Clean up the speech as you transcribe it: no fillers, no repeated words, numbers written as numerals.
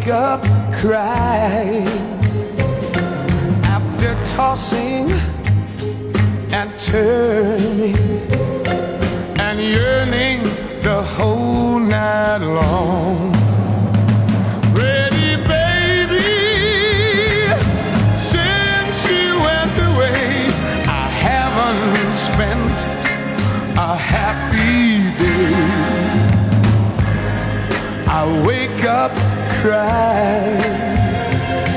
wake up crying after tossing and turning and yearning the whole night long. Ready, baby, since you went away, I haven't spent a happy day. I wake up crying.